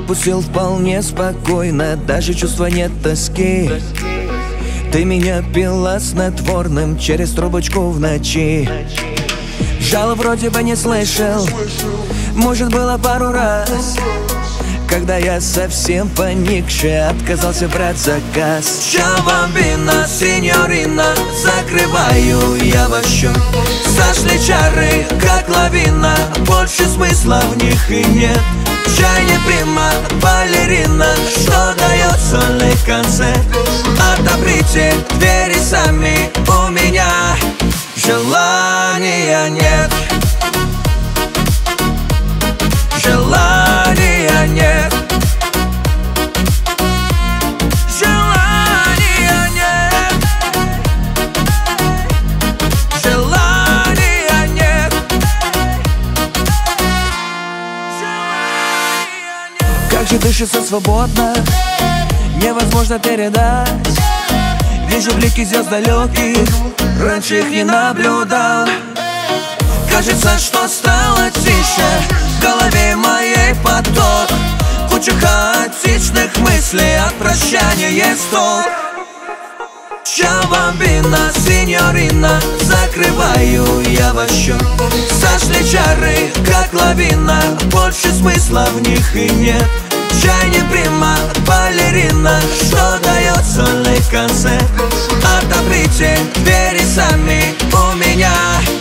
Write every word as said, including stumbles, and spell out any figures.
отпустил вполне спокойно, даже чувства нет тоски. Ты меня пила снотворным через трубочку в ночи. Жалоб вроде бы не слышал, может было пару раз, когда я совсем поникший отказался брать заказ. Чао, бамбина, синьорина, закрываю я ваш счет. Сошли чары, как лавина, больше смысла в них и нет. Чай не прима, балерина, что дает сольный концерт. Отоприте двери сами, у меня желания нет. Желания нет. Желания нет. Желания нет. Как же дышится свободно, невозможно передать. Вижу блики звезд далеких, раньше их не наблюдал. Кажется, что стало тише, в голове моей поток. Куча хаотичных мыслей, от прощания есть толк. Чао, бамбина, синьорина, закрываю я ваш счет. Сошли чары, как лавина, больше смысла в них и нет. Чай не прима, балерина, что дает сольный концерт. Отоприте двери сами, у меня